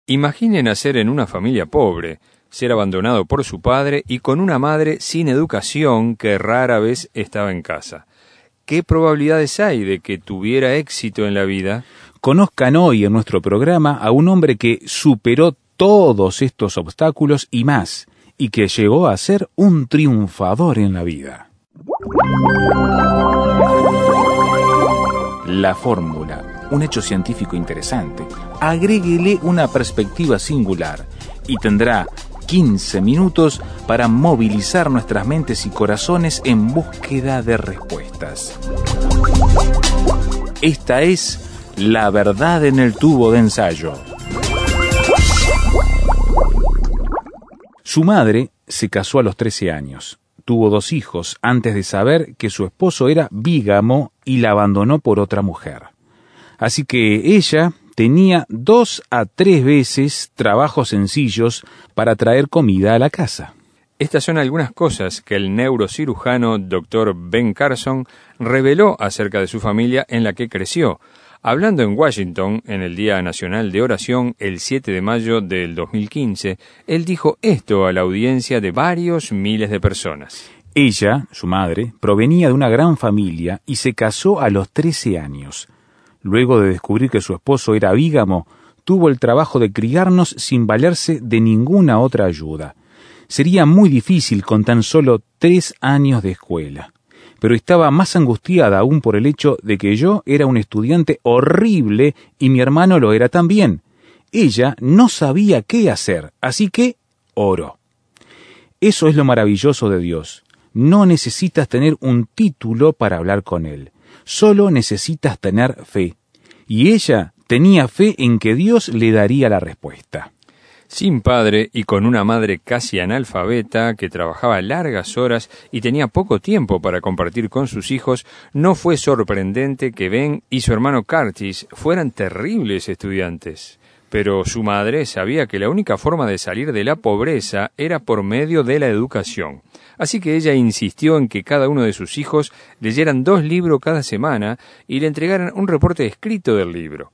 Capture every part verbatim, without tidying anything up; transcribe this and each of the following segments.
Imagine nacer en una familia pobre, ser abandonado por su padre y con una madre sin educación que rara vez estaba en casa. ¿Qué probabilidades hay de que tuviera éxito en la vida? Conozcan hoy en nuestro programa a un hombre que superó todos estos obstáculos y más, y que llegó a ser un triunfador en la vida. La fórmula, un hecho científico interesante. Agréguele una perspectiva singular y tendrá quince minutos para movilizar nuestras mentes y corazones en búsqueda de respuestas. Esta es La verdad en el tubo de ensayo. Su madre se casó a los trece años. Tuvo dos hijos antes de saber que su esposo era bígamo y la abandonó por otra mujer. Así que ella tenía dos a tres veces trabajos sencillos para traer comida a la casa. Estas son algunas cosas que el neurocirujano doctor Ben Carson reveló acerca de su familia en la que creció. Hablando en Washington, en el Día Nacional de Oración, el siete de mayo del dos mil quince, él dijo esto a la audiencia de varios miles de personas. Ella, su madre, provenía de una gran familia y se casó a los trece años. Luego de descubrir que su esposo era bígamo, tuvo el trabajo de criarnos sin valerse de ninguna otra ayuda. Sería muy difícil con tan solo tres años de escuela. Pero estaba más angustiada aún por el hecho de que yo era un estudiante horrible y mi hermano lo era también. Ella no sabía qué hacer, así que oró. Eso es lo maravilloso de Dios. No necesitas tener un título para hablar con Él. Solo necesitas tener fe. Y ella tenía fe en que Dios le daría la respuesta. Sin padre y con una madre casi analfabeta que trabajaba largas horas y tenía poco tiempo para compartir con sus hijos, no fue sorprendente que Ben y su hermano Curtis fueran terribles estudiantes. Pero su madre sabía que la única forma de salir de la pobreza era por medio de la educación. Así que ella insistió en que cada uno de sus hijos leyeran dos libros cada semana y le entregaran un reporte escrito del libro.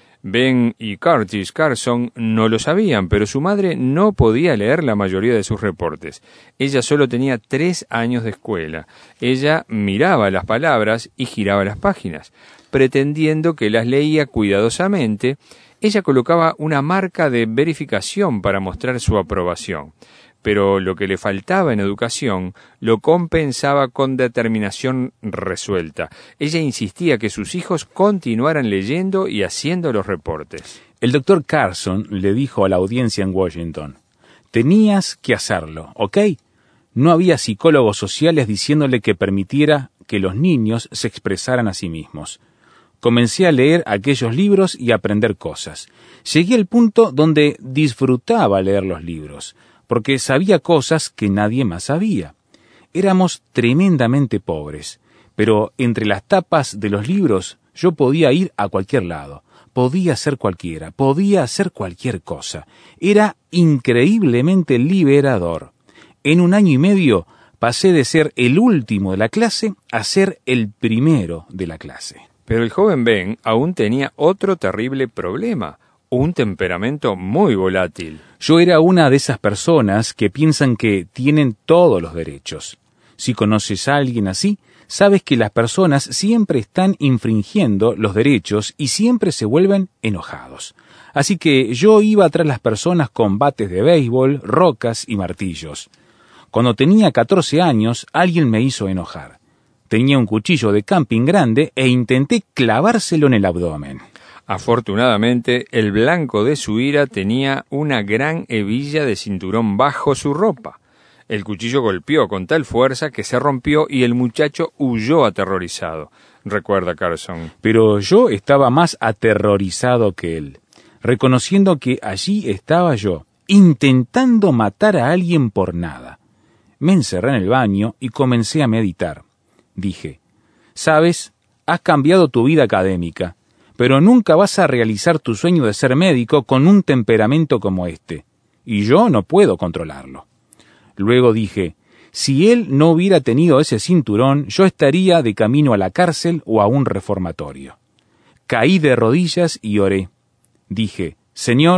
Ben y Curtis Carson no lo sabían, pero su madre no podía leer la mayoría de sus reportes. Ella solo tenía tres años de escuela. Ella miraba las palabras y giraba las páginas. Pretendiendo que las leía cuidadosamente, ella colocaba una marca de verificación para mostrar su aprobación. Pero lo que le faltaba en educación lo compensaba con determinación resuelta. Ella insistía que sus hijos continuaran leyendo y haciendo los reportes. El doctor Carson le dijo a la audiencia en Washington, «Tenías que hacerlo, ¿ok?» No había psicólogos sociales diciéndole que permitiera que los niños se expresaran a sí mismos. Comencé a leer aquellos libros y a aprender cosas. Llegué al punto donde disfrutaba leer los libros, porque sabía cosas que nadie más sabía. Éramos tremendamente pobres, pero entre las tapas de los libros yo podía ir a cualquier lado, podía ser cualquiera, podía hacer cualquier cosa. Era increíblemente liberador. En un año y medio pasé de ser el último de la clase a ser el primero de la clase. Pero el joven Ben aún tenía otro terrible problema. Un temperamento muy volátil. Yo era una de esas personas que piensan que tienen todos los derechos. Si conoces a alguien así, sabes que las personas siempre están infringiendo los derechos y siempre se vuelven enojados. Así que yo iba tras las personas con bates de béisbol, rocas y martillos. Cuando tenía catorce años, alguien me hizo enojar. Tenía un cuchillo de camping grande e intenté clavárselo en el abdomen. Afortunadamente, el blanco de su ira tenía una gran hebilla de cinturón bajo su ropa. El cuchillo golpeó con tal fuerza que se rompió y el muchacho huyó aterrorizado, recuerda Carson. Pero yo estaba más aterrorizado que él, reconociendo que allí estaba yo, intentando matar a alguien por nada. Me encerré en el baño y comencé a meditar. Dije, ¿sabes? Has cambiado tu vida académica. Pero nunca vas a realizar tu sueño de ser médico con un temperamento como este, y yo no puedo controlarlo. Luego dije, si él no hubiera tenido ese cinturón, yo estaría de camino a la cárcel o a un reformatorio. Caí de rodillas y oré. Dije, Señor,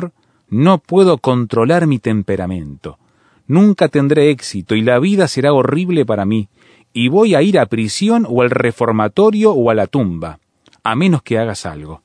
No puedo controlar mi temperamento. Nunca tendré éxito y la vida será horrible para mí. Y voy a ir a prisión o al reformatorio o a la tumba, a menos que hagas algo.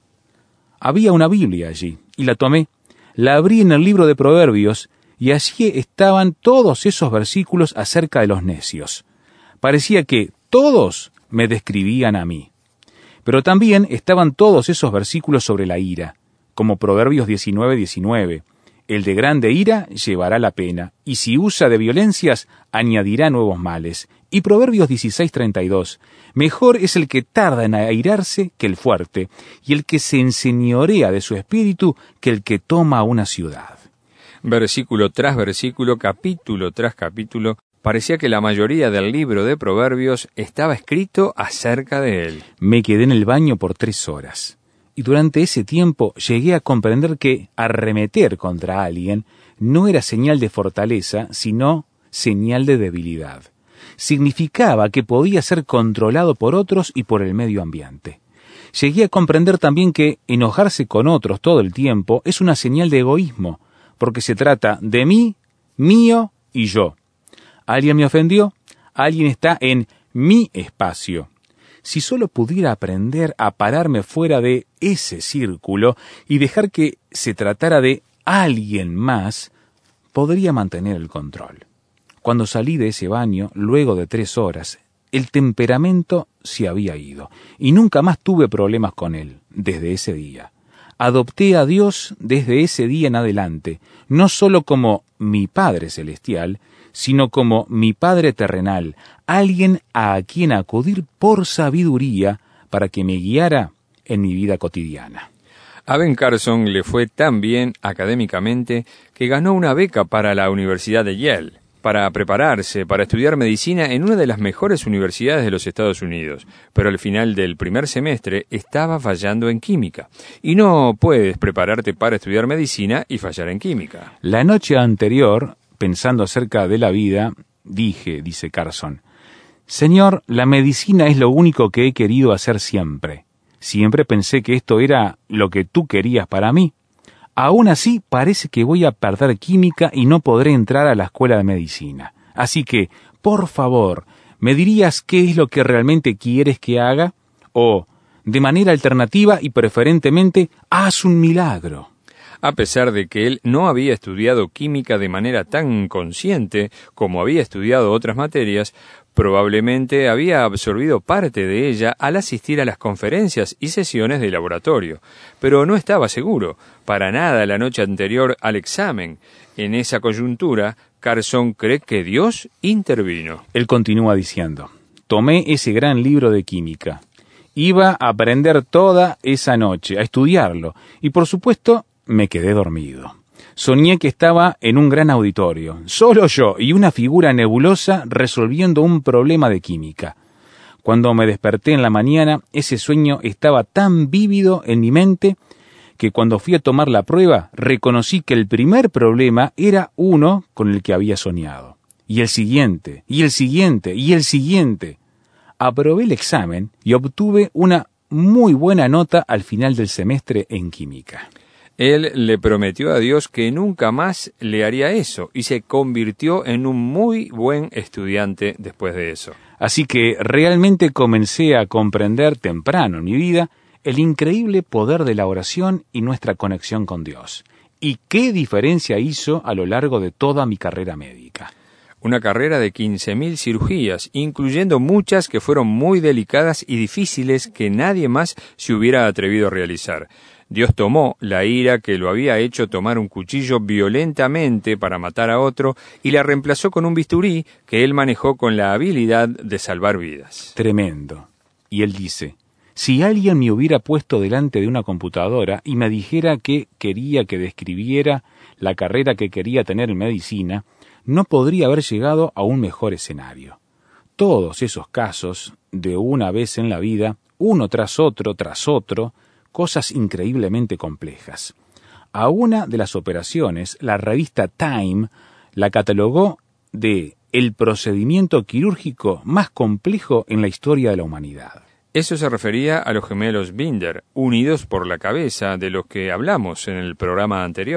Había una Biblia allí, y la tomé. La abrí en el libro de Proverbios, y allí estaban todos esos versículos acerca de los necios. Parecía que todos me describían a mí. Pero también estaban todos esos versículos sobre la ira, como Proverbios diecinueve diecinueve. El de grande ira llevará la pena, y si usa de violencias, añadirá nuevos males. Y Proverbios dieciséis treinta y dos. Mejor es el que tarda en airarse que el fuerte, y el que se enseñorea de su espíritu que el que toma una ciudad. Versículo tras versículo, capítulo tras capítulo, parecía que la mayoría del libro de Proverbios estaba escrito acerca de él. Me quedé en el baño por tres horas. Y durante ese tiempo llegué a comprender que arremeter contra alguien no era señal de fortaleza, sino señal de debilidad. Significaba que podía ser controlado por otros y por el medio ambiente. Llegué a comprender también que enojarse con otros todo el tiempo es una señal de egoísmo, porque se trata de mí, mío y yo. ¿Alguien me ofendió? Alguien está en mi espacio. Si solo pudiera aprender a pararme fuera de ese círculo y dejar que se tratara de alguien más, podría mantener el control. Cuando salí de ese baño, luego de tres horas, el temperamento se había ido y nunca más tuve problemas con él desde ese día. Adopté a Dios desde ese día en adelante, no solo como mi Padre Celestial, sino como mi Padre terrenal, alguien a quien acudir por sabiduría para que me guiara en mi vida cotidiana. A Ben Carson le fue tan bien académicamente que ganó una beca para la Universidad de Yale, para prepararse, para estudiar medicina en una de las mejores universidades de los Estados Unidos, pero al final del primer semestre estaba fallando en química. Y no puedes prepararte para estudiar medicina y fallar en química. La noche anterior, pensando acerca de la vida, dije, dice Carson, Señor, la medicina es lo único que he querido hacer siempre. Siempre pensé que esto era lo que tú querías para mí. Aún así, parece que voy a perder química y no podré entrar a la escuela de medicina. Así que, por favor, ¿me dirías qué es lo que realmente quieres que haga? O, de manera alternativa y preferentemente, haz un milagro. A pesar de que él no había estudiado química de manera tan consciente como había estudiado otras materias, probablemente había absorbido parte de ella al asistir a las conferencias y sesiones de laboratorio, pero no estaba seguro, para nada la noche anterior al examen. En esa coyuntura, Carson cree que Dios intervino. Él continúa diciendo, tomé ese gran libro de química. Iba a aprender toda esa noche, a estudiarlo, y por supuesto, me quedé dormido. Soñé que estaba en un gran auditorio, solo yo y una figura nebulosa resolviendo un problema de química. Cuando me desperté en la mañana, ese sueño estaba tan vívido en mi mente que cuando fui a tomar la prueba, reconocí que el primer problema era uno con el que había soñado. Y el siguiente, y el siguiente, y el siguiente. Aprobé el examen y obtuve una muy buena nota al final del semestre en química. Él le prometió a Dios que nunca más le haría eso y se convirtió en un muy buen estudiante después de eso. Así que realmente comencé a comprender temprano en mi vida el increíble poder de la oración y nuestra conexión con Dios. ¿Y qué diferencia hizo a lo largo de toda mi carrera médica? Una carrera de quince mil cirugías, incluyendo muchas que fueron muy delicadas y difíciles que nadie más se hubiera atrevido a realizar. Dios tomó la ira que lo había hecho tomar un cuchillo violentamente para matar a otro y la reemplazó con un bisturí que él manejó con la habilidad de salvar vidas. Tremendo. Y él dice, si alguien me hubiera puesto delante de una computadora y me dijera que quería que describiera la carrera que quería tener en medicina, no podría haber llegado a un mejor escenario. Todos esos casos, de una vez en la vida, uno tras otro, tras otro, cosas increíblemente complejas. A una de las operaciones, la revista Time la catalogó de el procedimiento quirúrgico más complejo en la historia de la humanidad. Eso se refería a los gemelos Binder, unidos por la cabeza, de los que hablamos en el programa anterior.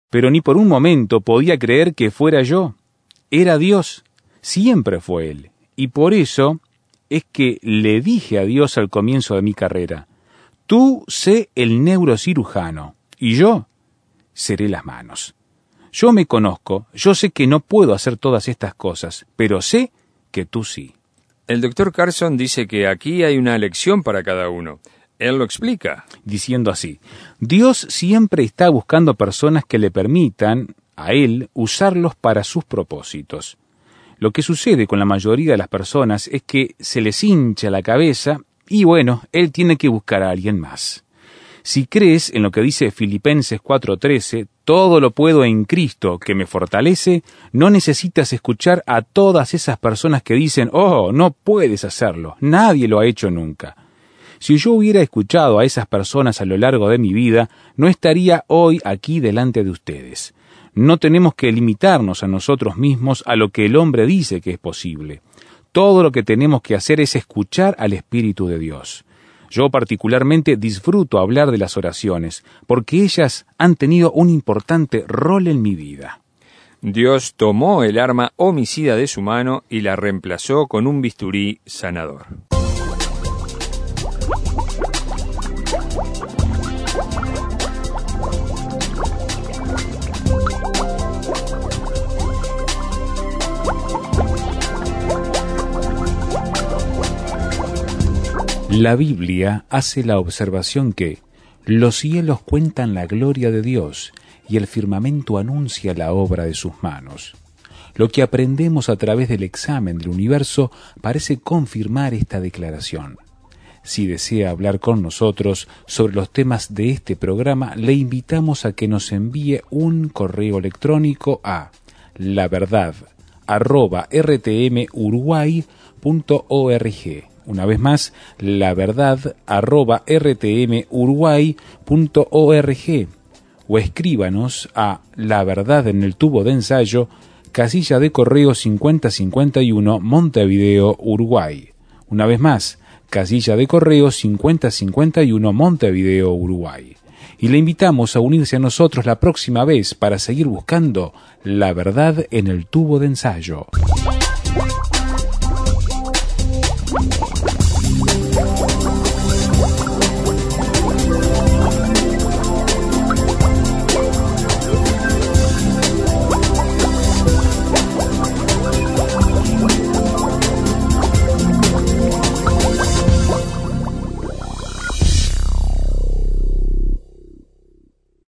pero ni por un momento podía creer que fuera yo. Era Dios, siempre fue Él, y por eso es que le dije a Dios al comienzo de mi carrera: tú sé el neurocirujano, y yo seré las manos. Yo me conozco, yo sé que no puedo hacer todas estas cosas, pero sé que tú sí. El doctor Carson dice que aquí hay una lección para cada uno. Él lo explica. Diciendo así: Dios siempre está buscando personas que le permitan a Él usarlos para sus propósitos. Lo que sucede con la mayoría de las personas es que se les hincha la cabeza y bueno, Él tiene que buscar a alguien más. Si crees en lo que dice Filipenses cuatro trece, todo lo puedo en Cristo que me fortalece, no necesitas escuchar a todas esas personas que dicen: oh, no puedes hacerlo, nadie lo ha hecho nunca. Si yo hubiera escuchado a esas personas a lo largo de mi vida, no estaría hoy aquí delante de ustedes. No tenemos que limitarnos a nosotros mismos a lo que el hombre dice que es posible. Todo lo que tenemos que hacer es escuchar al Espíritu de Dios. Yo particularmente disfruto hablar de las oraciones, porque ellas han tenido un importante rol en mi vida. Dios tomó el arma homicida de su mano y la reemplazó con un bisturí sanador. La Biblia hace la observación que los cielos cuentan la gloria de Dios y el firmamento anuncia la obra de sus manos. Lo que aprendemos a través del examen del universo parece confirmar esta declaración. Si desea hablar con nosotros sobre los temas de este programa, le invitamos a que nos envíe un correo electrónico a laverdad arroba r t m uruguay punto org. Una vez más, laverdad arroba r t m uruguay punto org, o escríbanos a La Verdad en el Tubo de Ensayo, casilla de correo cincuenta cincuenta y uno, Montevideo, Uruguay. Una vez más, casilla de correo cincuenta cincuenta y uno, Montevideo, Uruguay. Y le invitamos a unirse a nosotros la próxima vez para seguir buscando la verdad en el tubo de ensayo.